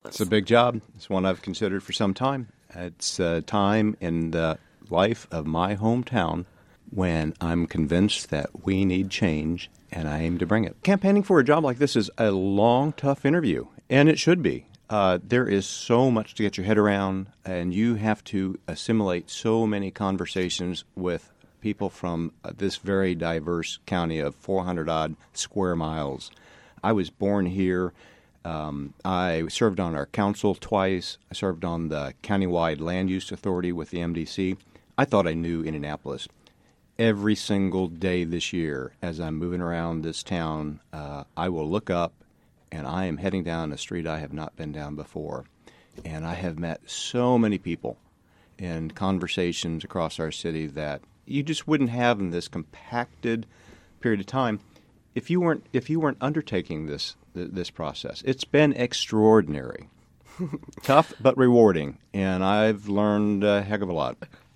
It's a big job. It's one I've considered for some time. It's a time in the life of my hometown when I'm convinced that we need change, and I aim to bring it. Campaigning for a job like this is a long, tough interview, and it should be. There is so much to get your head around, and you have to assimilate so many conversations with people from this very diverse county of 400-odd square miles. I was born here. I served on our council twice. I served on the countywide land use authority with the MDC. I thought I knew Indianapolis. Every single day this year, as I'm moving around this town, I will look up, and I am heading down a street I have not been down before. And I have met so many people in conversations across our city that you just wouldn't have in this compacted period of time if you weren't undertaking this process. It's been extraordinary. Tough but rewarding, and I've learned a heck of a lot.